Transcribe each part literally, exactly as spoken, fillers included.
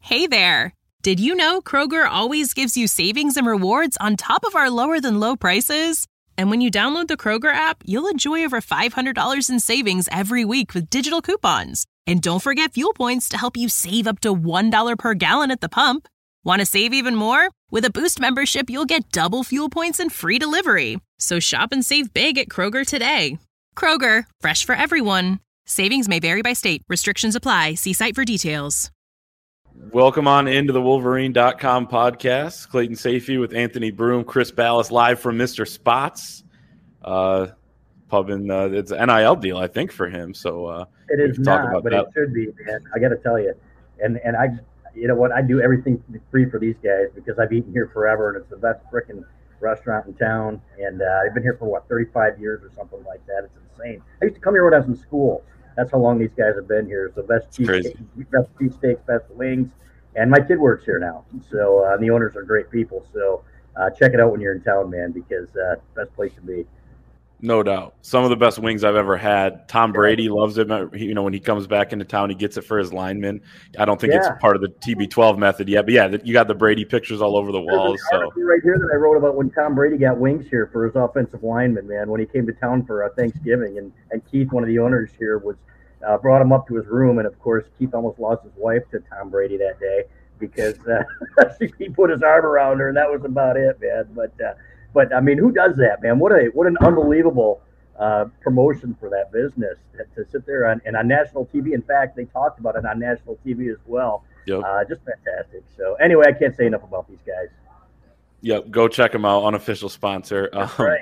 Hey there! Did you know Kroger always gives you savings and rewards on top of our lower-than-low prices? And when you download the Kroger app, you'll enjoy over five hundred dollars in savings every week with digital coupons. And don't forget fuel points to help you save up to one dollar per gallon at the pump. Want to save even more? With a Boost membership, you'll get double fuel points and free delivery. So shop and save big at Kroger today. Kroger, fresh for everyone. Savings may vary by state. Restrictions apply. See site for details. Welcome on into the Wolverine dot com podcast. Clayton Sayfie with Anthony Broome, Chris Ballas live from Mister Spots. Uh, pub in, uh, it's an N I L deal, I think, for him. So uh, it is not, but that. It should be, man. I got to tell you. And and I, you know what, I do everything free for these guys because I've eaten here forever, and it's the best freaking restaurant in town. And uh, I've been here for, what, thirty-five years or something like that. It's insane. I used to come here when I was in school. That's how long these guys have been here. So best cheesesteaks, best cheesesteaks, best wings, and my kid works here now. So uh, the owners are great people. So uh, check it out when you're in town, man, because uh, best place to be. No doubt. Some of the best wings I've ever had. Tom Brady loves it. You know, when he comes back into town, he gets it for his linemen. I don't think yeah. it's part of the T B twelve method yet, but yeah, you got the Brady pictures all over the walls. There's an so right here that I wrote about when Tom Brady got wings here for his offensive lineman, man, when he came to town for uh, Thanksgiving, and, and Keith, one of the owners here, was uh, brought him up to his room, and of course, Keith almost lost his wife to Tom Brady that day because uh, he put his arm around her, and that was about it, man. But uh, but I mean, who does that, man? What a what an unbelievable Uh, promotion for that business to, to sit there on, and on national T V. In fact, they talked about it on national T V as well. Yep. Uh, just fantastic. So anyway, I can't say enough about these guys. Yep, go check them out. Unofficial sponsor. That's um, right.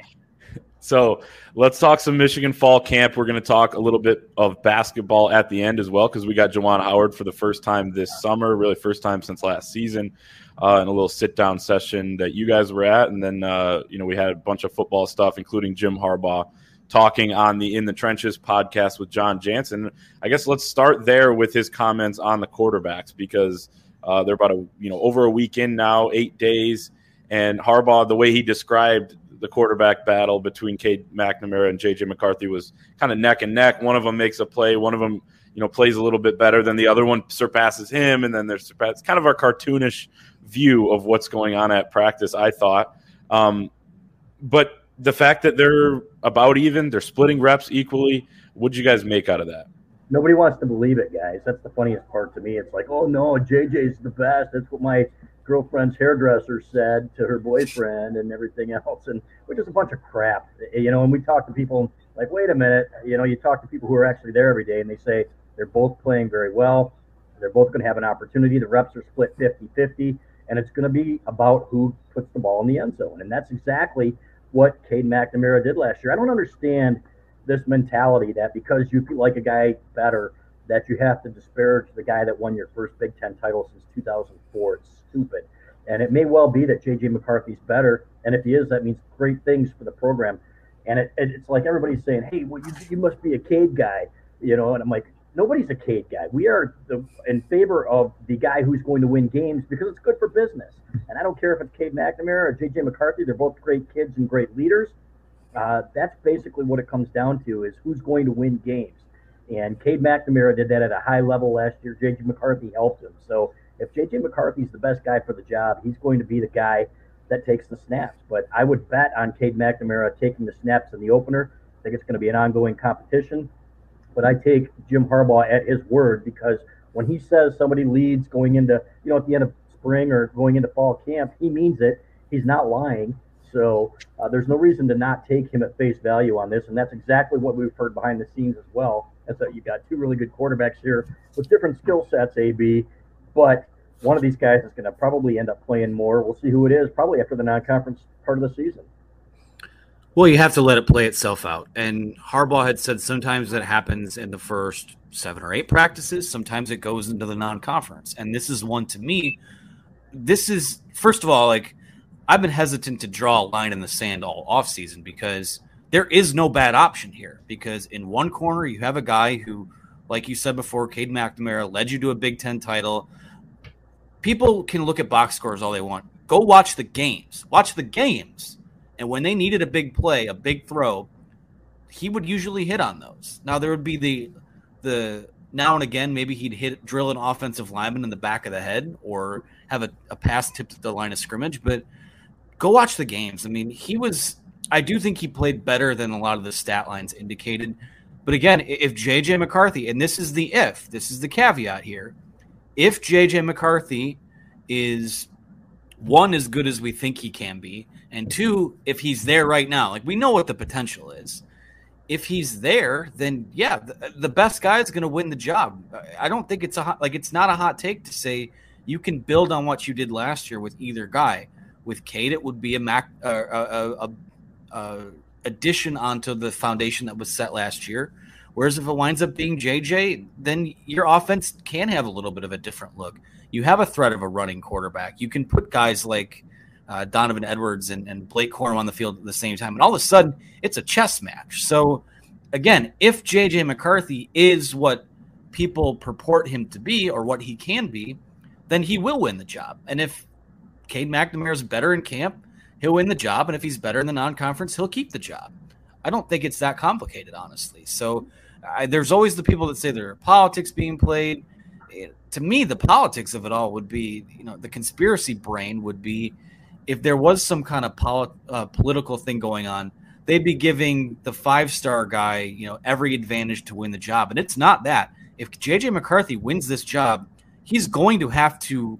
So let's talk some Michigan fall camp. We're going to talk a little bit of basketball at the end as well because we got Juwan Howard for the first time this summer, really first time since last season, uh, in a little sit-down session that you guys were at. And then, uh, you know, we had a bunch of football stuff, including Jim Harbaugh talking on the In the Trenches podcast with John Jansen. I guess let's start there with his comments on the quarterbacks because uh, they're about a you know over a week in now, eight days, and Harbaugh, the way he described the quarterback battle between Cade McNamara and J J McCarthy was kind of neck and neck. One of them makes a play, one of them you know plays a little bit better than the other one, surpasses him, and then there's it's kind of our cartoonish view of what's going on at practice, I thought, um, but. The fact that they're about even, they're splitting reps equally, what did you guys make out of that? Nobody wants to believe it, guys. That's the funniest part to me. It's like, oh, no, J J's the best. That's what my girlfriend's hairdresser said to her boyfriend and everything else, and which is a bunch of crap. You know, and we talk to people like, wait a minute, you know, you talk to people who are actually there every day, and they say they're both playing very well. They're both going to have an opportunity. The reps are split fifty-fifty, and it's going to be about who puts the ball in the end zone, and that's exactly what Cade McNamara did last year. I don't understand this mentality that because you like a guy better that you have to disparage the guy that won your first Big Ten title since two thousand four. It's stupid. And it may well be that J J McCarthy's better, and if he is, that means great things for the program. And it, it, it's like everybody's saying, hey, well, you, you must be a Cade guy, you know, and I'm like, nobody's a Cade guy. We are the, in favor of the guy who's going to win games because it's good for business. And I don't care if it's Cade McNamara or J J McCarthy. They're both great kids and great leaders. Uh, that's basically what it comes down to is who's going to win games. And Cade McNamara did that at a high level last year. J J McCarthy helped him. So if J J McCarthy's the best guy for the job, he's going to be the guy that takes the snaps. But I would bet on Cade McNamara taking the snaps in the opener. I think it's going to be an ongoing competition. But I take Jim Harbaugh at his word because when he says somebody leads going into, you know, at the end of spring or going into fall camp, he means it. He's not lying. So uh, there's no reason to not take him at face value on this. And that's exactly what we've heard behind the scenes as well. That's that you've got two really good quarterbacks here with different skill sets, A B. But one of these guys is going to probably end up playing more. We'll see who it is probably after the non-conference part of the season. Well, you have to let it play itself out. And Harbaugh had said sometimes that happens in the first seven or eight practices. Sometimes it goes into the non-conference. And this is one to me. This is, first of all, like I've been hesitant to draw a line in the sand all offseason because there is no bad option here. Because in one corner, you have a guy who, like you said before, Cade McNamara led you to a Big Ten title. People can look at box scores all they want. Go watch the games. Watch the games. And when they needed a big play, a big throw, he would usually hit on those. Now, there would be the the now and again, maybe he'd hit drill an offensive lineman in the back of the head or have a, a pass tipped at the line of scrimmage. But go watch the games. I mean, he was – I do think he played better than a lot of the stat lines indicated. But again, if J J McCarthy – and this is the if, this is the caveat here. If J J McCarthy is, one, as good as we think he can be, and two, if he's there right now, like we know what the potential is. If he's there, then yeah, the, the best guy is going to win the job. I don't think it's a hot, like it's not a hot take to say you can build on what you did last year with either guy. With Cade, it would be a, Mac, uh, a, a, a addition onto the foundation that was set last year. Whereas if it winds up being J J, then your offense can have a little bit of a different look. You have a threat of a running quarterback. You can put guys like Uh, Donovan Edwards and, and Blake Corum on the field at the same time. And all of a sudden, it's a chess match. So, again, if J J McCarthy is what people purport him to be or what he can be, then he will win the job. And if Cade McNamara is better in camp, he'll win the job. And if he's better in the non-conference, he'll keep the job. I don't think it's that complicated, honestly. So I, there's always the people that say there are politics being played. It, to me, the politics of it all would be, you know, the conspiracy brain would be, if there was some kind of poli- uh, political thing going on, they'd be giving the five-star guy, you know, every advantage to win the job. And it's not that. If J J McCarthy wins this job, he's going to have to,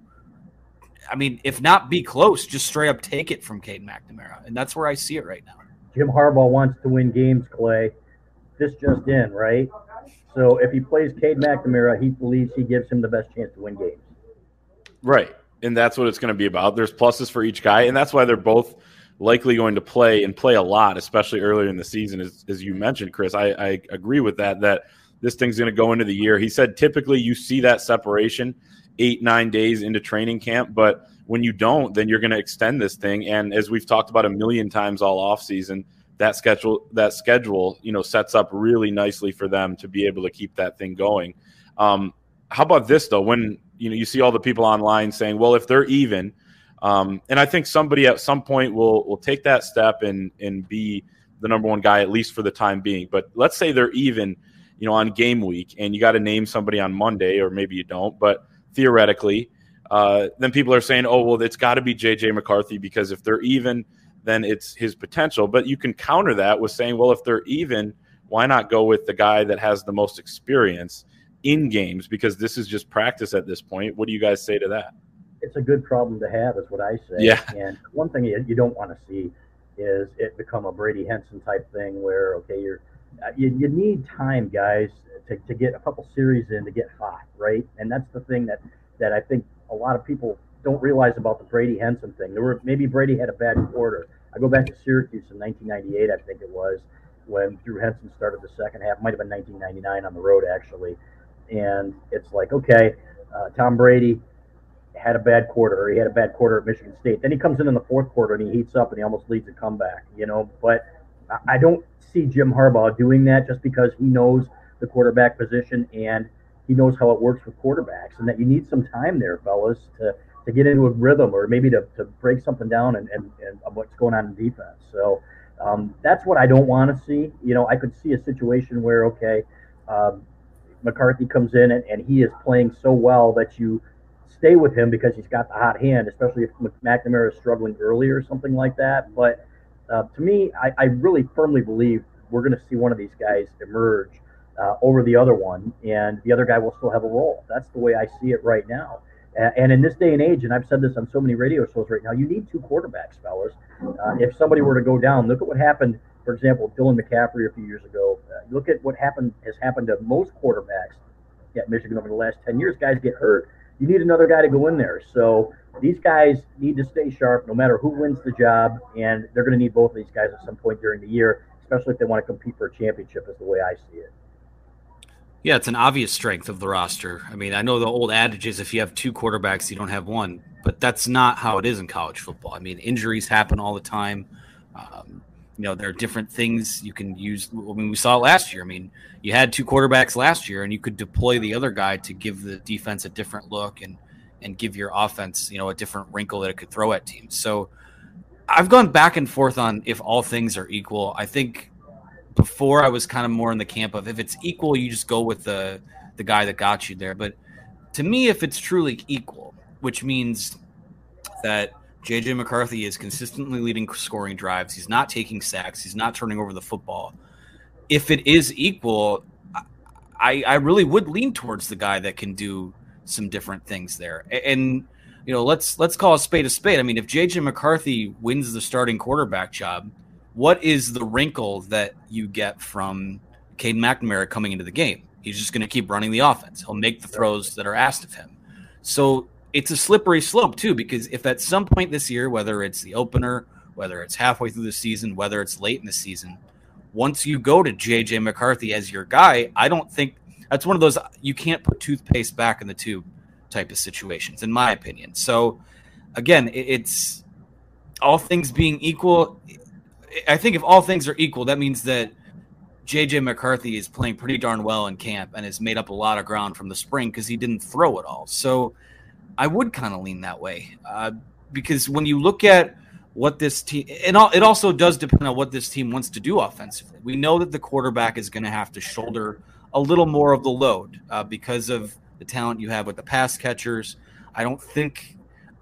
I mean, if not be close, just straight up take it from Cade McNamara. And that's where I see it right now. Jim Harbaugh wants to win games, Clay. This just in, right? So if he plays Cade McNamara, he believes he gives him the best chance to win games. Right. And that's what it's going to be about. There's pluses for each guy, and that's why they're both likely going to play and play a lot, especially earlier in the season, as, as you mentioned, Chris. I, I agree with that, that this thing's going to go into the year. He said typically you see that separation eight, nine days into training camp, but when you don't, then you're going to extend this thing. And as we've talked about a million times all offseason, that schedule, that schedule, you know, sets up really nicely for them to be able to keep that thing going. Um, how about this, though? When you know, you see all the people online saying, well, if they're even, um, and I think somebody at some point will will take that step and and be the number one guy, at least for the time being. But let's say they're even, you know, on game week, and you got to name somebody on Monday, or maybe you don't, but theoretically, uh, then people are saying, oh, well, it's got to be J J McCarthy, because if they're even, then it's his potential. But you can counter that with saying, well, if they're even, why not go with the guy that has the most experience in games, because this is just practice at this point. What do you guys say to that? It's a good problem to have, is what I say. Yeah. And one thing you, you don't want to see is it become a Brady Henson type thing where, okay, you're you, you need time, guys, to, to get a couple series in to get hot, right? And that's the thing that, that I think a lot of people don't realize about the Brady Henson thing. There were maybe Brady had a bad quarter. I go back to Syracuse in nineteen ninety-eight, I think it was, when Drew Henson started the second half. Might have been nineteen ninety-nine on the road, actually. And it's like, okay, uh, Tom Brady had a bad quarter, or he had a bad quarter at Michigan State. Then he comes in in the fourth quarter and he heats up and he almost leads a comeback, you know. But I don't see Jim Harbaugh doing that, just because he knows the quarterback position and he knows how it works with quarterbacks, and that you need some time there, fellas, to, to get into a rhythm, or maybe to, to break something down and, and, and what's going on in defense. So um, that's what I don't want to see. You know, I could see a situation where, okay, um, McCarthy comes in and, and he is playing so well that you stay with him because he's got the hot hand, especially if McNamara is struggling early or something like that. But uh, to me, I, I really firmly believe we're going to see one of these guys emerge uh, over the other one, and the other guy will still have a role. That's the way I see it right now. Uh, and in this day and age, and I've said this on so many radio shows right now, you need two quarterbacks, fellas. Uh, if somebody were to go down, look at what happened. For example, Dylan McCaffrey a few years ago. Uh, look at what happened has happened to most quarterbacks at Michigan over the last ten years. Guys get hurt. You need another guy to go in there. So these guys need to stay sharp no matter who wins the job, and they're going to need both of these guys at some point during the year, especially if they want to compete for a championship, is the way I see it. Yeah, it's an obvious strength of the roster. I mean, I know the old adage is if you have two quarterbacks, you don't have one, but that's not how it is in college football. I mean, injuries happen all the time. Um, You know, there are different things you can use. I mean, we saw it last year. I mean, you had two quarterbacks last year, and you could deploy the other guy to give the defense a different look and and give your offense, you know, a different wrinkle that it could throw at teams. So I've gone back and forth on if all things are equal. I think before I was kind of more in the camp of if it's equal, you just go with the the guy that got you there. But to me, if it's truly equal, which means that J J McCarthy is consistently leading scoring drives, he's not taking sacks, he's not turning over the football. If it is equal, I, I really would lean towards the guy that can do some different things there. And, you know, let's let's call a spade a spade. I mean, if J J McCarthy wins the starting quarterback job, what is the wrinkle that you get from Cade McNamara coming into the game? He's just going to keep running the offense. He'll make the throws that are asked of him. So it's a slippery slope, too, because if at some point this year, whether it's the opener, whether it's halfway through the season, whether it's late in the season, once you go to J J McCarthy as your guy, I don't think that's one of those you can't put toothpaste back in the tube type of situations, in my opinion. So, again, it's all things being equal. I think if all things are equal, that means that J J McCarthy is playing pretty darn well in camp and has made up a lot of ground from the spring because he didn't throw it all. So I would kind of lean that way uh, because when you look at what this team, and it also does depend on what this team wants to do offensively. We know that the quarterback is going to have to shoulder a little more of the load uh, because of the talent you have with the pass catchers. I don't think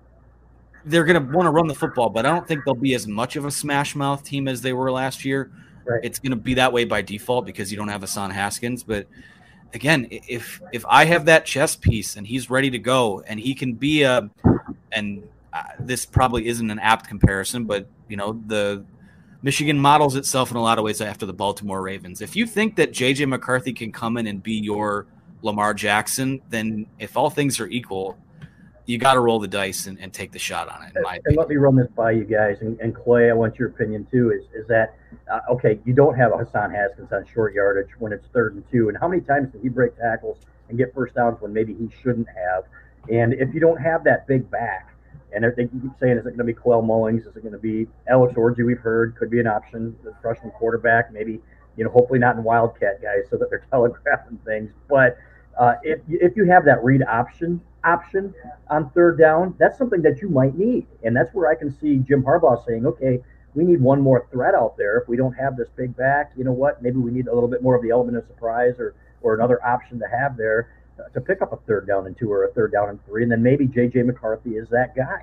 they're going to want to run the football, but I don't think they'll be as much of a smash mouth team as they were last year. Right. It's going to be that way by default because you don't have Hassan Haskins. But again, if if I have that chess piece and he's ready to go and he can be a and uh, this probably isn't an apt comparison, but you know the Michigan models itself in a lot of ways after the Baltimore Ravens. If you think that J J McCarthy can come in and be your Lamar Jackson, then if all things are equal, you got to roll the dice and, and take the shot on it. In my and opinion. let me run this by you guys, and, and Clay, I want your opinion too. Is is that uh, okay? You don't have a Hassan Haskins on short yardage when it's third and two, and how many times did he break tackles and get first downs when maybe he shouldn't have? And if you don't have that big back, and they keep saying, is it going to be Quell Mullings? Is it going to be Alex Orji? We've heard could be an option, the freshman quarterback. Maybe you know, hopefully not in Wildcat guys, so that they're telegraphing things, but. Uh, if if you have that read option option on third down, that's something that you might need, and that's where I can see Jim Harbaugh saying, "Okay, we need one more threat out there. If we don't have this big back, you know what? Maybe we need a little bit more of the element of surprise, or or another option to have there to pick up a third down and two or a third down and three, and then maybe J J McCarthy is that guy."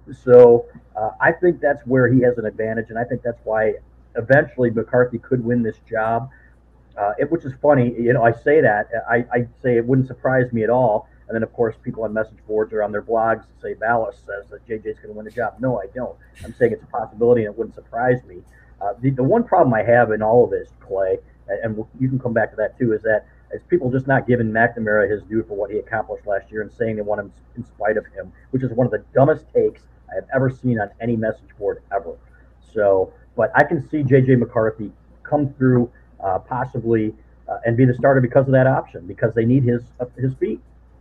So uh, I think that's where he has an advantage, and I think that's why eventually McCarthy could win this job. Uh, it, which is funny, you know, I say that, I, I say it wouldn't surprise me at all. And then, of course, people on message boards or on their blogs say Vallis says that J J's going to win the job. No, I don't. I'm saying it's a possibility and it wouldn't surprise me. Uh, the, the one problem I have in all of this, Clay, and, and you can come back to that too, is that is people just not giving McNamara his due for what he accomplished last year and saying they want him in spite of him, which is one of the dumbest takes I have ever seen on any message board ever. So, but I can see J J McCarthy come through Uh, possibly uh, and be the starter because of that option, because they need his uh, his feet.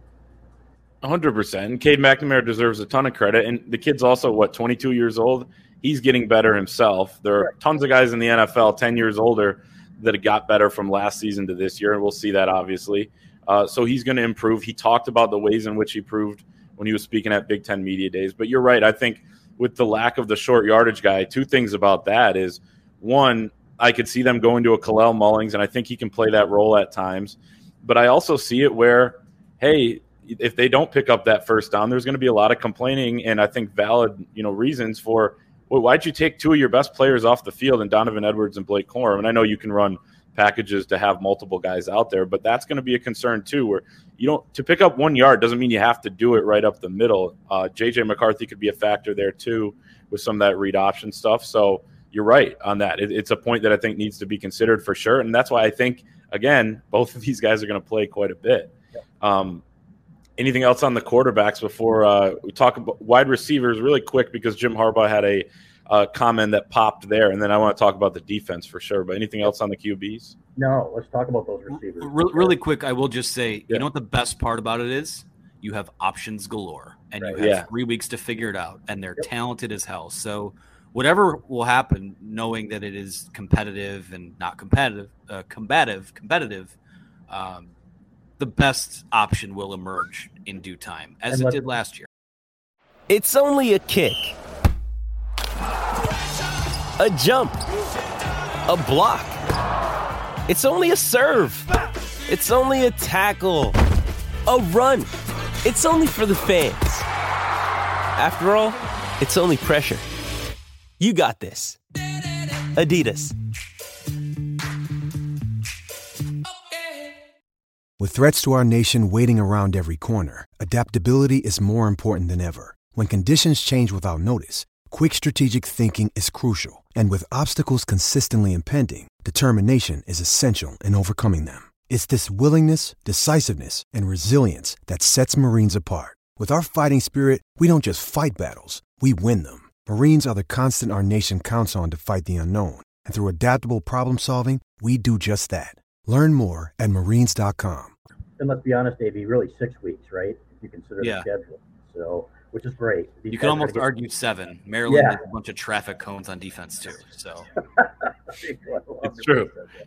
one hundred percent. Cade McNamara deserves a ton of credit. And the kid's also, what, twenty-two years old? He's getting better himself. There are tons of guys in the N F L ten years older that have got better from last season to this year, and we'll see that, obviously. Uh, so he's going to improve. He talked about the ways in which he improved when he was speaking at Big Ten Media Days. But you're right. I think with the lack of the short yardage guy, two things about that is, one, I could see them going to a Kalel Mullings, and I think he can play that role at times. But I also see it where, hey, if they don't pick up that first down, there's going to be a lot of complaining and I think valid, you know, reasons for, well, why'd you take two of your best players off the field in Donovan Edwards and Blake Corum? And I know you can run packages to have multiple guys out there, but that's going to be a concern too, where you don't, to pick up one yard doesn't mean you have to do it right up the middle. Uh, J J McCarthy could be a factor there too with some of that read option stuff. So you're right on that. It, it's a point that I think needs to be considered for sure. And that's why I think, again, both of these guys are going to play quite a bit. Um, anything else on the quarterbacks before uh, we talk about wide receivers really quick, because Jim Harbaugh had a uh, comment that popped there. And then I want to talk about the defense for sure. But anything else on the Q Bs? No, let's talk about those receivers. Really, really quick, I will just say, yeah. you know what the best part about it is? You have options galore. And Right. you have Yeah. three weeks to figure it out. And they're Yep. talented as hell. So whatever will happen, knowing that it is competitive and not competitive, uh, combative, competitive, um, the best option will emerge in due time, as And it let- did last year. It's only a kick, a jump, a block. It's only a serve. It's only a tackle, a run. It's only for the fans. After all, it's only pressure. You got this. Adidas. With threats to our nation waiting around every corner, adaptability is more important than ever. When conditions change without notice, quick strategic thinking is crucial. And with obstacles consistently impending, determination is essential in overcoming them. It's this willingness, decisiveness, and resilience that sets Marines apart. With our fighting spirit, we don't just fight battles, we win them. Marines are the constant our nation counts on to fight the unknown. And through adaptable problem solving, we do just that. Learn more at marines dot com. And let's be honest, Davey, really six weeks, right? If you consider Yeah. the schedule. So, which is great. These You guys can are almost gonna argue seven. Maryland Yeah. has a bunch of traffic cones on defense too. So get- It's true.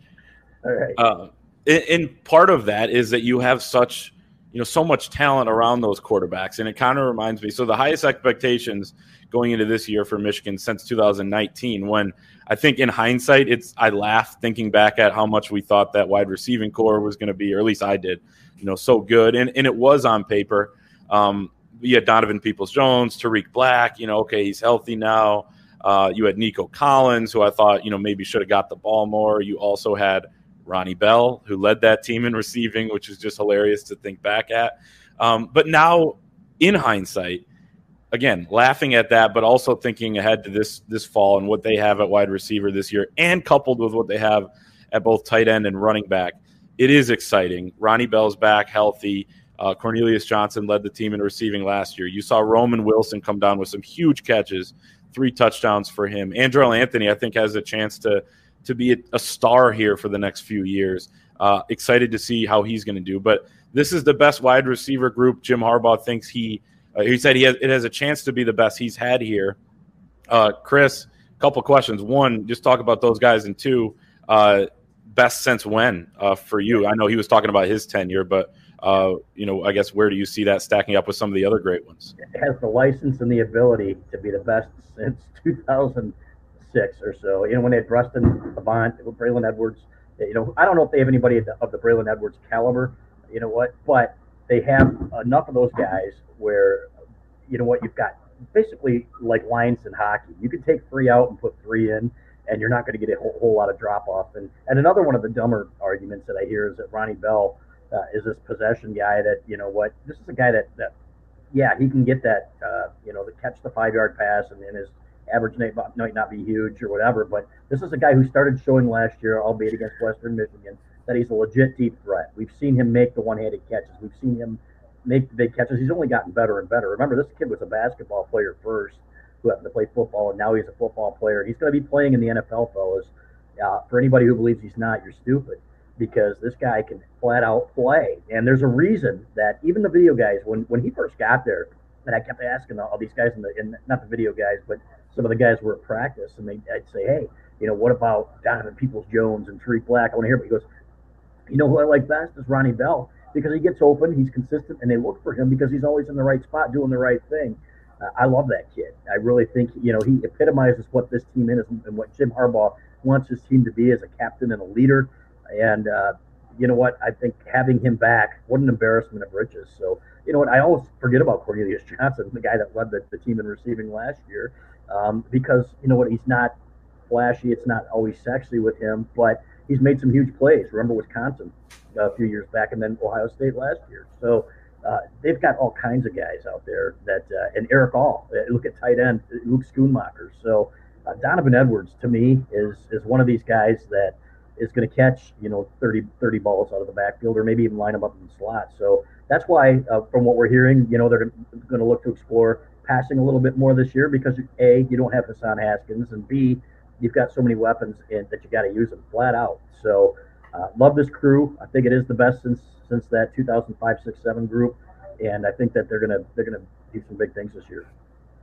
All right. Uh, and, and part of that is that you have such, you know, so much talent around those quarterbacks, and it kind of reminds me. So the highest expectations going into this year for Michigan since two thousand nineteen, when I think in hindsight, it's I laugh thinking back at how much we thought that wide receiving core was going to be, or at least I did, you know, so good, and and it was on paper. Um, you had Donovan Peoples-Jones, Tariq Black, you know, okay, he's healthy now. Uh, you had Nico Collins, who I thought, you know, maybe should have got the ball more. You also had Ronnie Bell, who led that team in receiving, which is just hilarious to think back at. Um, but now, in hindsight, again, laughing at that, but also thinking ahead to this this fall and what they have at wide receiver this year, and coupled with what they have at both tight end and running back, it is exciting. Ronnie Bell's back, healthy. Uh, Cornelius Johnson led the team in receiving last year. You saw Roman Wilson come down with some huge catches, three touchdowns for him. Andrell Anthony, I think, has a chance to to be a, a star here for the next few years. Uh, excited to see how he's going to do. But this is the best wide receiver group. Jim Harbaugh thinks he uh, he said he has it has a chance to be the best he's had here. Uh, Chris, a couple questions. One, just talk about those guys, and two, uh, best since when uh, for you? I know he was talking about his tenure, but uh, you know, I guess where do you see that stacking up with some of the other great ones? It has the license and the ability to be the best since two thousand six or so. You know, when they had Preston Avant, Braylon Edwards. You know, I don't know if they have anybody of the, of the Braylon Edwards caliber. You know what? But they have enough of those guys where, you know what, you've got basically like lines in hockey. You can take three out and put three in, and you're not going to get a whole, whole lot of drop off. And and another one of the dumber arguments that I hear is that Ronnie Bell uh, is this possession guy that, you know what, this is a guy that, that yeah, he can get that, uh, you know, the catch the five yard pass, and, and his average might not be huge or whatever. But this is a guy who started showing last year, albeit against Western Michigan, that he's a legit deep threat. We've seen him make the one-handed catches. We've seen him make the big catches. He's only gotten better and better. Remember, this kid was a basketball player first who happened to play football, and now he's a football player. He's going to be playing in the N F L, fellas. Uh, for anybody who believes he's not, you're stupid, because this guy can flat out play. And there's a reason that even the video guys, when, when he first got there, and I kept asking all these guys, in the in, not the video guys, but some of the guys were at practice, and they, I'd say, hey, you know, what about Donovan Peoples-Jones and Tariq Black? I want to hear, but he goes, you know who I like best is Ronnie Bell, because he gets open, he's consistent, and they look for him because he's always in the right spot doing the right thing. Uh, I love that kid. I really think, you know, he epitomizes what this team is and what Jim Harbaugh wants his team to be as a captain and a leader. And uh, you know what? I think having him back, what an embarrassment of riches. So, you know what? I always forget about Cornelius Johnson, the guy that led the, the team in receiving last year, um, because, you know what? He's not flashy. It's not always sexy with him, but he's made some huge plays. Remember Wisconsin a few years back, and then Ohio State last year. So uh, they've got all kinds of guys out there that, uh, and Eric All, uh, look at tight end, Luke Schoonmaker. So uh, Donovan Edwards, to me, is is one of these guys that is going to catch, you know, thirty, thirty balls out of the backfield, or maybe even line them up in the slot. So that's why, uh, from what we're hearing, you know, they're going to look to explore passing a little bit more this year because, A, you don't have Hassan Haskins, and B, you've got so many weapons in, that you got to use them flat out. So uh, love this crew. I think it is the best since since that two thousand five, six, seven group, and I think that they're gonna they're gonna do some big things this year.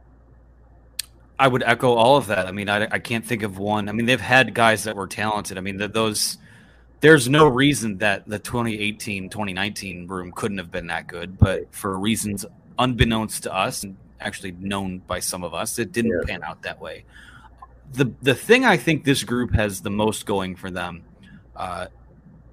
I would echo all of that. I mean, I, I can't think of one. I mean, they've had guys that were talented. I mean, the, those there's no reason that the twenty eighteen, twenty nineteen room couldn't have been that good, but for reasons unbeknownst to us and actually known by some of us, it didn't Yeah. pan out that way. The the thing I think this group has the most going for them, uh,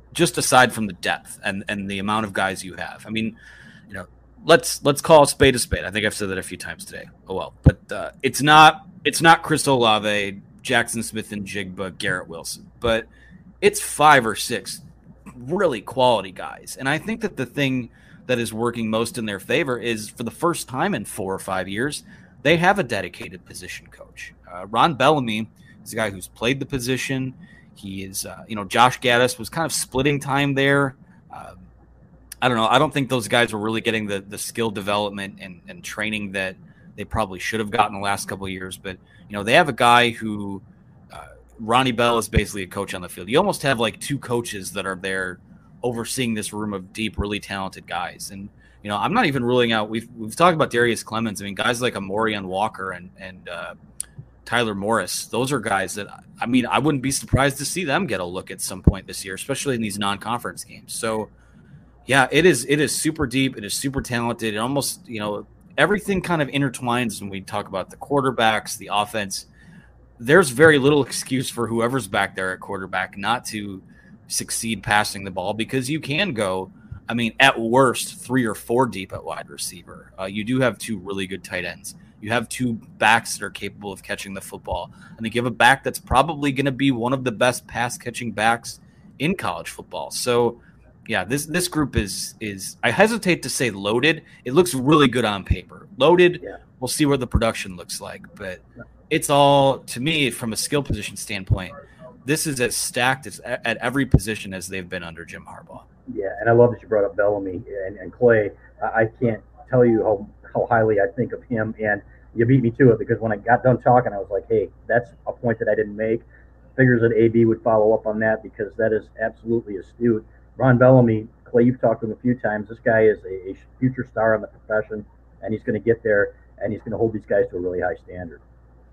just aside from the depth and, and the amount of guys you have. I mean, you know, let's let's call a spade a spade. I think I've said that a few times today. Oh well, but uh, it's not it's not Chris Olave, Jackson Smith and Jigba, Garrett Wilson, but it's five or six really quality guys. And I think that the thing that is working most in their favor is, for the first time in four or five years, they have a dedicated position coach. Uh, Ron Bellamy is a guy who's played the position. He is, uh, you know, Josh Gaddis was kind of splitting time there. Uh, I don't know. I don't think those guys were really getting the the skill development and, and training that they probably should have gotten the last couple of years. But, you know, they have a guy who uh, Ronnie Bell is basically a coach on the field. You almost have like two coaches that are there overseeing this room of deep, really talented guys. And, you know, I'm not even ruling out, we've we've talked about Darius Clemens. I mean, guys like Amorian Walker and, and uh, Tyler Morris, those are guys that, I mean, I wouldn't be surprised to see them get a look at some point this year, especially in these non-conference games. So, yeah, it is it is super deep. It is super talented. It almost, you know, everything kind of intertwines when we talk about the quarterbacks, the offense. There's very little excuse for whoever's back there at quarterback not to succeed passing the ball, because you can go, I mean, at worst, three or four deep at wide receiver. Uh, you do have two really good tight ends. You have two backs that are capable of catching the football. And you have a back that's probably going to be one of the best pass-catching backs in college football. So, yeah, this this group is, is I hesitate to say loaded. It looks really good on paper. Loaded, yeah. We'll see what the production looks like. But it's all, to me, from a skill position standpoint, this is as stacked as, at every position as they've been under Jim Harbaugh. Yeah, and I love that you brought up Bellamy and, and Clay. I can't tell you how, how highly I think of him, and you beat me to it, because when I got done talking, I was like, hey, that's a point that I didn't make. Figures that A B would follow up on that, because that is absolutely astute. Ron Bellamy, Clay, you've talked to him a few times. This guy is a, a future star in the profession, and he's going to get there, and he's going to hold these guys to a really high standard.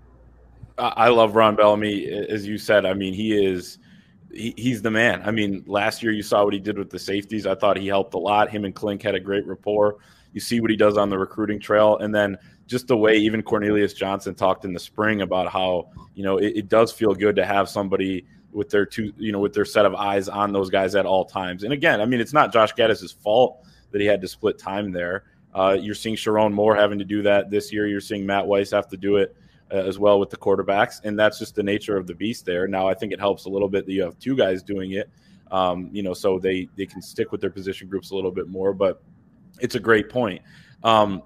I love Ron Bellamy, as you said. I mean, he is he, he's the man. I mean, last year you saw what he did with the safeties. I thought he helped a lot. Him and Klink had a great rapport. You see what he does on the recruiting trail, and then just the way even Cornelius Johnson talked in the spring about how, you know, it, it does feel good to have somebody with their two, you know, with their set of eyes on those guys at all times. And again, I mean, it's not Josh Gaddis' fault that he had to split time there. Uh, you're seeing Sharon Moore having to do that this year. You're seeing Matt Weiss have to do it Uh, as well with the quarterbacks, and that's just the nature of the beast there. Now, I think it helps a little bit that you have two guys doing it, um, you know, so they they can stick with their position groups a little bit more, but it's a great point. Um,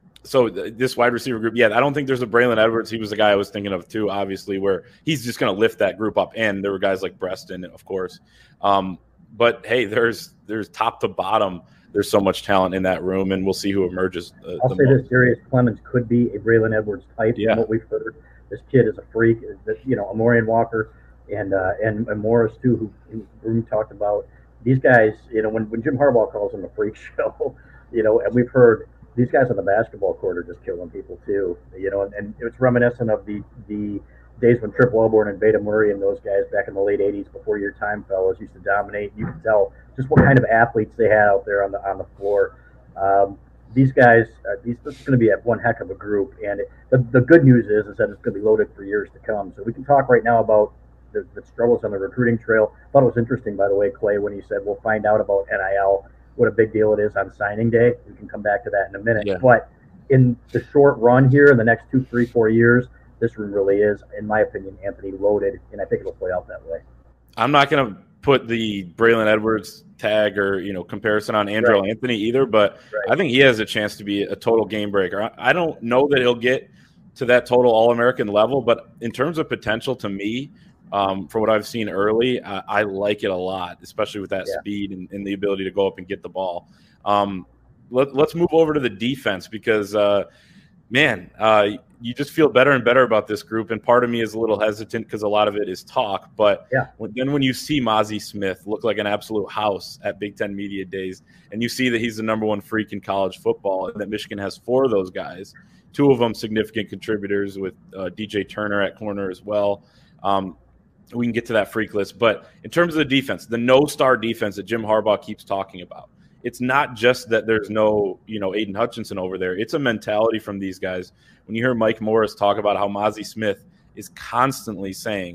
so th- this wide receiver group, yeah, I don't think there's a Braylon Edwards. He was the guy I was thinking of too, obviously, where he's just going to lift that group up, and there were guys like Breston, of course. Um, but, hey, there's there's top to bottom, there's so much talent in that room, and we'll see who emerges. Uh, I'll say most. this: Darius Clemens could be a Braylon Edwards type. Yeah. From what we've heard, this kid is a freak. This, you know, Amorian Walker and uh, and, and Morris too, who, who we talked about. These guys, you know, when, when Jim Harbaugh calls them a freak show, you know, and we've heard these guys on the basketball court are just killing people too. You know, and, and it's reminiscent of the the days when Trip Wellborn and Beta Murray and those guys back in the late eighties, before your time, fellas, used to dominate. You could tell just what kind of athletes they had out there on the on the floor. Um, these guys, uh, these, this is going to be a one heck of a group, and it, the, the good news is, is that it's going to be loaded for years to come. So we can talk right now about the, the struggles on the recruiting trail. I thought it was interesting, by the way, Clay, when he said we'll find out about N I L, what a big deal it is on signing day. We can come back to that in a minute. Yeah. But in the short run here, in the next two, three, four years, this room really is, in my opinion, Anthony, loaded, and I think it'll play out that way. I'm not going to put the Braylon Edwards tag or, you know, comparison on Andrew Right. Anthony either, but Right. I think he has a chance to be a total game breaker. I, I don't know that he'll get to that total All-American level, but in terms of potential, to me, um, for what I've seen early, I, I like it a lot, especially with that Yeah. speed and, and the ability to go up and get the ball. Um, let, let's move over to the defense, because, uh, man, uh, you just feel better and better about this group, and part of me is a little hesitant because a lot of it is talk. But Yeah. when, then when you see Mozzie Smith look like an absolute house at Big Ten Media Days, and you see that he's the number one freak in college football, and that Michigan has four of those guys, two of them significant contributors with uh, D J Turner at corner as well. Um, we can get to that freak list. But in terms of the defense, the no-star defense that Jim Harbaugh keeps talking about, it's not just that there's no, you know, Aiden Hutchinson over there. It's a mentality from these guys. When you hear Mike Morris talk about how Mozzie Smith is constantly saying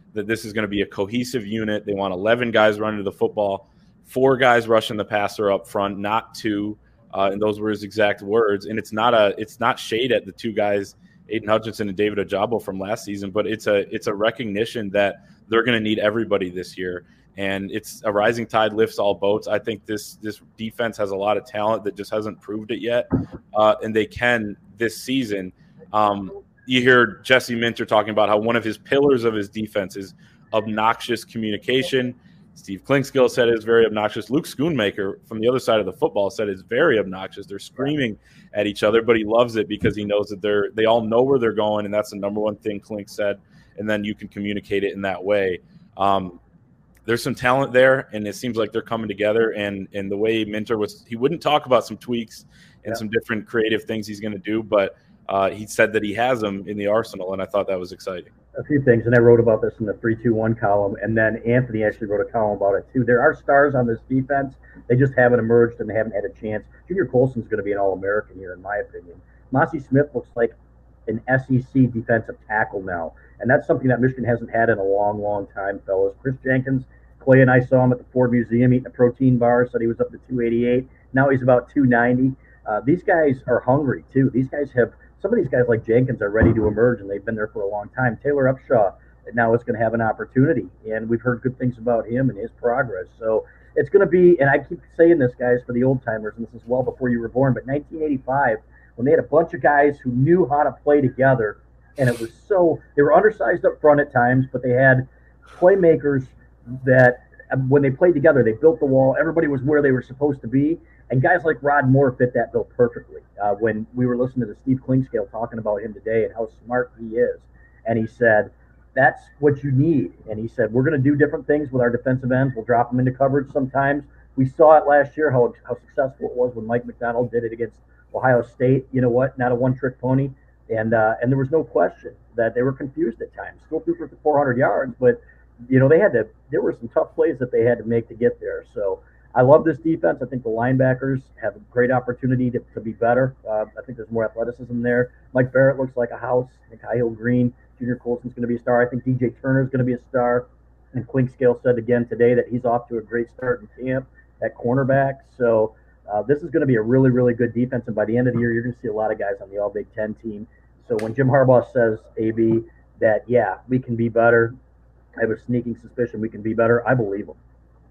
that this is going to be a cohesive unit. They want eleven guys running to the football, four guys rushing the passer up front, not two. Uh, and those were his exact words. And it's not a it's not shade at the two guys, Aiden Hutchinson and David Ojabo from last season, but it's a it's a recognition that they're going to need everybody this year. And it's a rising tide lifts all boats. I think this this defense has a lot of talent that just hasn't proved it yet, uh, and they can this season. Um, you hear Jesse Minter talking about how one of his pillars of his defense is obnoxious communication. Steve Klinkskill said it's very obnoxious. Luke Schoonmaker from the other side of the football said it's very obnoxious. They're screaming at each other, but he loves it because he knows that they're they all know where they're going, and that's the number one thing Klink said. And then you can communicate it in that way. Um, There's some talent there, and it seems like they're coming together. And, and the way Minter was, he wouldn't talk about some tweaks and yeah. some different creative things he's going to do, but uh, he said that he has them in the arsenal, and I thought that was exciting. A few things, and I wrote about this in the three two one column, and then Anthony actually wrote a column about it too. There are stars on this defense. They just haven't emerged, and they haven't had a chance. Junior Colson's going to be an All-American here, in my opinion. Mazi Smith looks like an S E C defensive tackle now, and that's something that Michigan hasn't had in a long, long time, fellas. Chris Jenkins, Clay and I saw him at the Ford Museum eating a protein bar, said he was up to two eighty-eight. Now he's about two ninety. Uh, these guys are hungry, too. These guys have – some of these guys like Jenkins are ready to emerge, and they've been there for a long time. Taylor Upshaw now is going to have an opportunity, and we've heard good things about him and his progress. So it's going to be – and I keep saying this, guys, for the old-timers, and this is well before you were born, but nineteen eighty-five, when they had a bunch of guys who knew how to play together, and it was so – they were undersized up front at times, but they had playmakers – that when they played together, they built the wall. Everybody was where they were supposed to be. And guys like Rod Moore fit that bill perfectly. Uh, when we were listening to the Steve Klinkskill talking about him today and how smart he is, and he said, that's what you need. And he said, we're going to do different things with our defensive ends. We'll drop them into coverage sometimes. We saw it last year, how, how successful it was when Mike McDonald did it against Ohio State. You know what? Not a one-trick pony. And, uh, and there was no question that they were confused at times. Still threw for four hundred yards, but you know, they had to, there were some tough plays that they had to make to get there. So I love this defense. I think the linebackers have a great opportunity to, to be better. Uh, I think there's more athleticism there. Mike Barrett looks like a house. I think Kyle Green, Junior Colson's going to be a star. I think D J Turner's going to be a star. And Klinkskill said again today that he's off to a great start in camp at cornerback. So uh, this is going to be a really, really good defense. And by the end of the year, you're going to see a lot of guys on the All Big Ten team. So when Jim Harbaugh says, A B, that, yeah, we can be better, I have a sneaking suspicion we can be better, I believe them.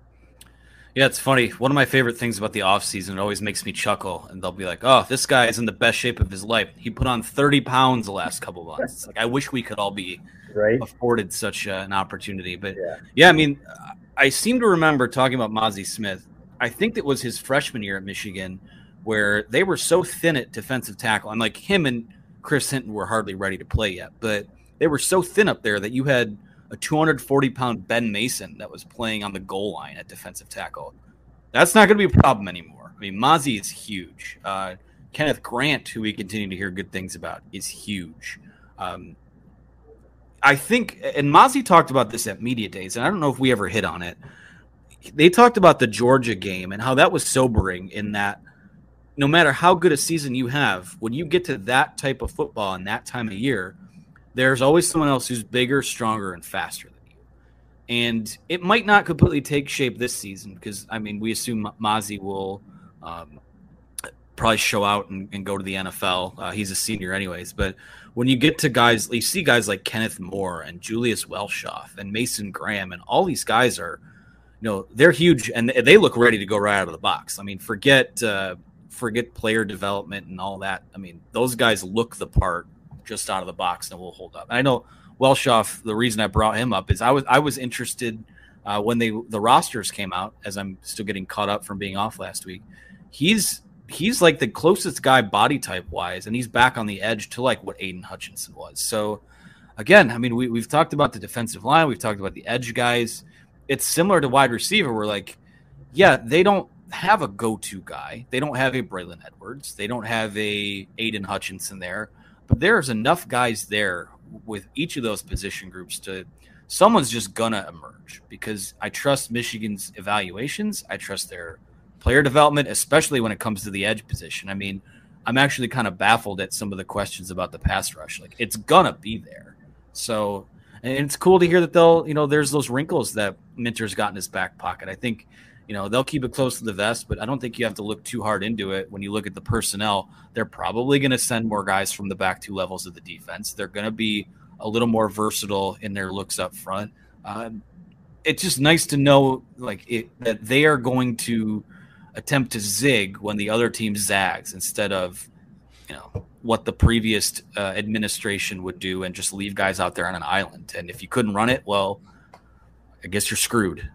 Yeah, it's funny. One of my favorite things about the offseason, it always makes me chuckle, and they'll be like, oh, this guy is in the best shape of his life. He put on thirty pounds the last couple of months. It's like, I wish we could all be right? afforded such uh, an opportunity. But, yeah. yeah, I mean, I seem to remember talking about Mazi Smith. I think it was his freshman year at Michigan where they were so thin at defensive tackle. And, like, him and Chris Hinton were hardly ready to play yet. But they were so thin up there that you had – a two hundred forty pound Ben Mason that was playing on the goal line at defensive tackle. That's not going to be a problem anymore. I mean, Mazi is huge. Uh, Kenneth Grant, who we continue to hear good things about, is huge. Um, I think, and Mazi talked about this at Media Days, and I don't know if we ever hit on it. They talked about the Georgia game and how that was sobering in that no matter how good a season you have, when you get to that type of football and that time of year, there's always someone else who's bigger, stronger, and faster than you. And it might not completely take shape this season because, I mean, we assume Mazi will um, probably show out and, and go to the N F L. Uh, he's a senior anyways. But when you get to guys, you see guys like Kenneth Moore and Julius Welshoff and Mason Graham, and all these guys are, you know, they're huge, and they look ready to go right out of the box. I mean, forget uh, forget player development and all that. I mean, those guys look the part just out of the box and will hold up. I know Welshoff, the reason I brought him up is I was I was interested uh, when they the rosters came out, as I'm still getting caught up from being off last week. He's he's like the closest guy body type wise, and he's back on the edge to like what Aiden Hutchinson was. So again, I mean, we, we've talked about the defensive line, we've talked about the edge guys. It's similar to wide receiver. We're like, yeah, they don't have a go-to guy. They don't have a Braylon Edwards. They don't have a Aiden Hutchinson there. But there's enough guys there with each of those position groups to someone's just going to emerge because I trust Michigan's evaluations. I trust their player development, especially when it comes to the edge position. I mean, I'm actually kind of baffled at some of the questions about the pass rush. Like, it's going to be there. So, And it's cool to hear that they'll, you know, there's those wrinkles that Minter's got in his back pocket. I think, you know, they'll keep it close to the vest, but I don't think you have to look too hard into it. When you look at the personnel, they're probably going to send more guys from the back two levels of the defense. They're going to be a little more versatile in their looks up front. Um, it's just nice to know, like, it, that they are going to attempt to zig when the other team zags instead of, you know, what the previous uh, administration would do and just leave guys out there on an island. And if you couldn't run it, well, I guess you're screwed.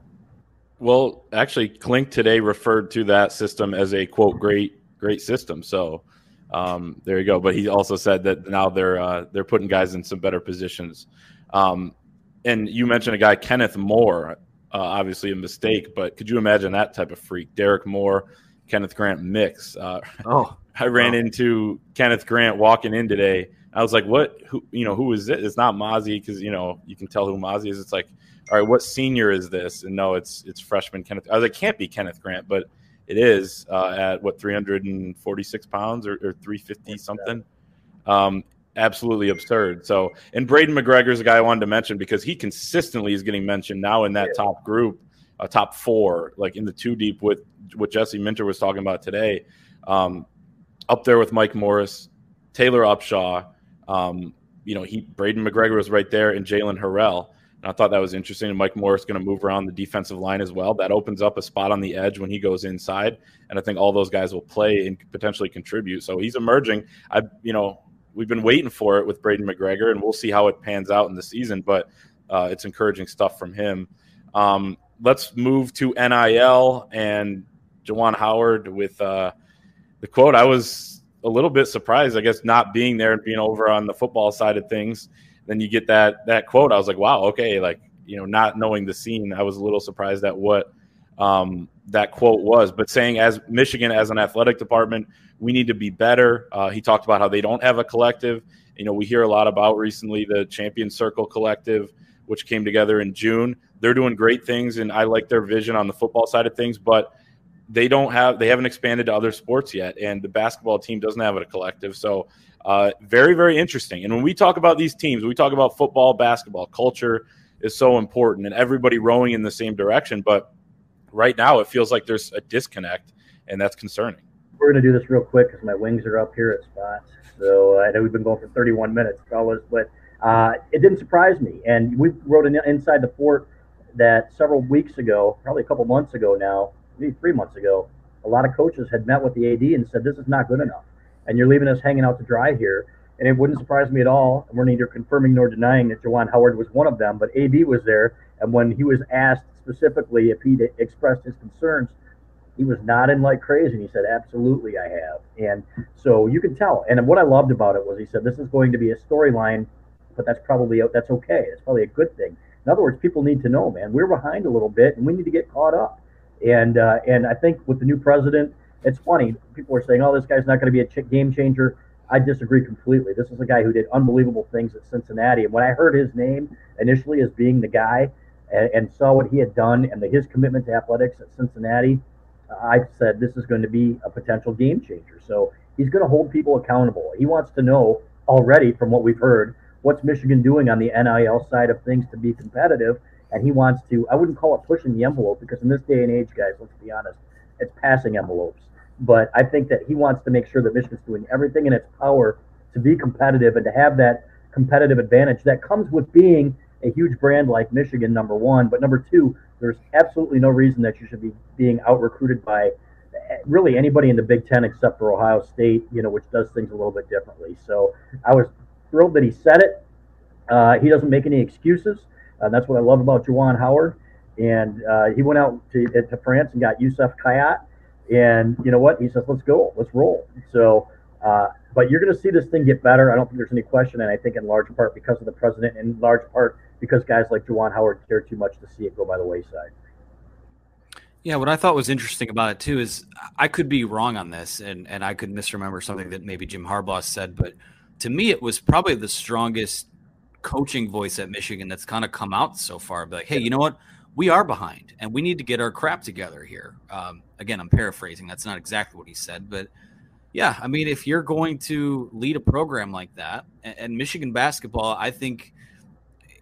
Well, actually, Klink today referred to that system as a, quote, great, great system. So um, there you go. But he also said that now they're uh, they're putting guys in some better positions. Um, and you mentioned a guy, Kenneth Moore, uh, obviously a mistake, but could you imagine that type of freak? Derek Moore, Kenneth Grant mix. Uh, oh, I ran wow. into Kenneth Grant walking in today. I was like, what, who, you know, who is it? It's not Mozzie because, you know, you can tell who Mozzie is. It's like, all right, what senior is this? And no, it's it's freshman Kenneth. I was like, it can't be Kenneth Grant, but it is uh, at what, three hundred forty-six pounds or, or three fifty something. Um, absolutely absurd. So, and Braden McGregor is a guy I wanted to mention because he consistently is getting mentioned now in that top group, uh, top four, like in the two deep with what Jesse Minter was talking about today. Um, up there with Mike Morris, Taylor Upshaw. Um, you know, he Braden McGregor was right there, and Jalen Harrell. And I thought that was interesting. And Mike Morris going to move around the defensive line as well. That opens up a spot on the edge when he goes inside. And I think all those guys will play and potentially contribute. So he's emerging. I, you know, we've been waiting for it with Braden McGregor, and we'll see how it pans out in the season. But uh, it's encouraging stuff from him. Um, let's move to N I L and Juwan Howard with uh, the quote. I was a little bit surprised, I guess, not being there and being over on the football side of things. Then you get that that quote. I was like, wow, okay. Like, you know, not knowing the scene, I was a little surprised at what um, that quote was. But saying as Michigan, as an athletic department, we need to be better. Uh, he talked about how they don't have a collective. You know, we hear a lot about recently the Champion Circle Collective, which came together in June. They're doing great things, and I like their vision on the football side of things, but they don't have, they haven't expanded to other sports yet, and the basketball team doesn't have a collective. So uh, very, very interesting. And when we talk about these teams, we talk about football, basketball, culture is so important, and everybody rowing in the same direction. But right now, it feels like there's a disconnect, and that's concerning. We're going to do this real quick because my wings are up here at spots. So I know we've been going for thirty-one minutes, fellas, but uh, it didn't surprise me. And we wrote an Inside the Fort that several weeks ago, probably a couple months ago now, maybe three months ago, a lot of coaches had met with the A D and said, this is not good enough. And you're leaving us hanging out to dry here. And it wouldn't surprise me at all. And we're neither confirming nor denying that Juwan Howard was one of them, but A B was there. And when he was asked specifically if he expressed his concerns, he was nodding like crazy. And he said, absolutely, I have. And so you can tell. And what I loved about it was he said, this is going to be a storyline, but that's probably, that's okay. It's probably a good thing. In other words, people need to know, man, we're behind a little bit and we need to get caught up. And uh, and I think with the new president, it's funny. People are saying, oh, this guy's not going to be a ch- game changer. I disagree completely. This is a guy who did unbelievable things at Cincinnati. And when I heard his name initially as being the guy and, and saw what he had done and the, his commitment to athletics at Cincinnati, I said this is going to be a potential game changer. So he's going to hold people accountable. He wants to know already from what we've heard, what's Michigan doing on the N I L side of things to be competitive. And he wants to, I wouldn't call it pushing the envelope because in this day and age, guys, let's be honest, it's passing envelopes. But I think that he wants to make sure that Michigan's doing everything in its power to be competitive and to have that competitive advantage that comes with being a huge brand like Michigan, number one. But number two, there's absolutely no reason that you should be being out-recruited by really anybody in the Big Ten except for Ohio State, you know, which does things a little bit differently. So I was thrilled that he said it. Uh, he doesn't make any excuses. Uh, that's what I love about Juwan Howard. And uh, he went out to, to France and got Youssef Khayat. And you know what? He says, let's go. Let's roll. So, uh, but you're going to see this thing get better. I don't think there's any question. And I think in large part because of the president, and in large part because guys like Juwan Howard care too much to see it go by the wayside. Yeah, what I thought was interesting about it, too, is I could be wrong on this, and, and I could misremember something that maybe Jim Harbaugh said. But to me, it was probably the strongest coaching voice at Michigan that's kind of come out so far. Be like, hey, you know what? We are behind, and we need to get our crap together here. Um, again, I'm paraphrasing. That's not exactly what he said. But, yeah, I mean, if you're going to lead a program like that, and, and Michigan basketball, I think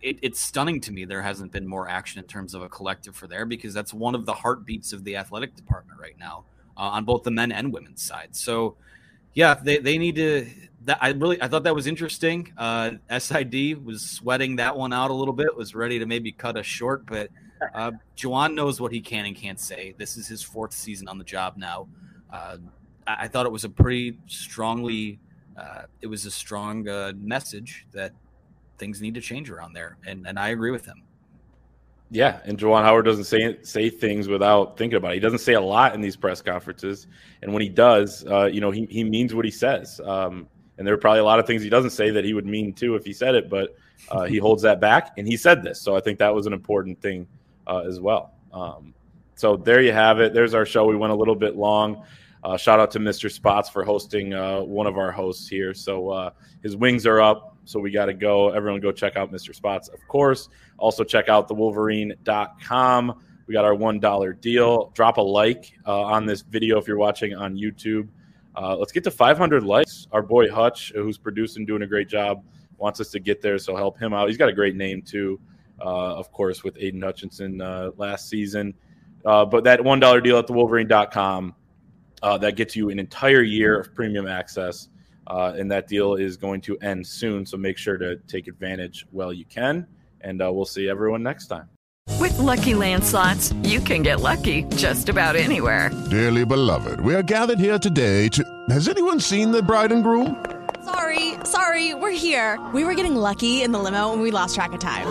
it, it's stunning to me there hasn't been more action in terms of a collective for there, because that's one of the heartbeats of the athletic department right now uh, on both the men and women's side. So, yeah, they, they need to. That I really I thought that was interesting. Uh, S I D was sweating that one out a little bit, was ready to maybe cut us short, but uh, Juwan knows what he can and can't say. This is his fourth season on the job now. Uh, I, I thought it was a pretty strongly. Uh, it was a strong uh, message that things need to change around there, and and I agree with him. Yeah, and Juwan Howard doesn't say say things without thinking about it. He doesn't say a lot in these press conferences, and when he does, uh, you know, he he means what he says. Um, and there are probably a lot of things he doesn't say that he would mean too if he said it, but uh, he holds that back, and he said this, so I think that was an important thing uh, as well. Um, so there you have it. There's our show. We went a little bit long. Uh, shout out to Mister Spots for hosting uh, one of our hosts here. So uh, his wings are up, so we got to go. Everyone go check out Mister Spots, of course. Also check out the wolverine dot com. We got our one dollar deal. Drop a like uh, on this video if you're watching on YouTube. Uh, let's get to five hundred likes. Our boy Hutch, who's producing, doing a great job, wants us to get there, so help him out. He's got a great name, too, uh, of course, with Aiden Hutchinson uh, last season. Uh, but that one dollar deal at the wolverine dot com, Uh, that gets you an entire year of premium access, uh, and that deal is going to end soon, so make sure to take advantage while you can, and uh, we'll see everyone next time. With Lucky Land Slots, you can get lucky just about anywhere. Dearly beloved, we are gathered here today to... Has anyone seen the bride and groom? Sorry, sorry, we're here. We were getting lucky in the limo and we lost track of time.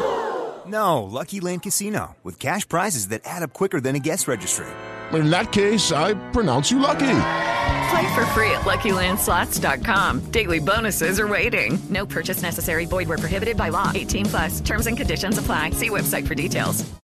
No, Lucky Land Casino, with cash prizes that add up quicker than a guest registry. In that case, I pronounce you lucky. Play for free at lucky land slots dot com. Daily bonuses are waiting. No purchase necessary. Void where prohibited by law. eighteen plus. Terms and conditions apply. See website for details.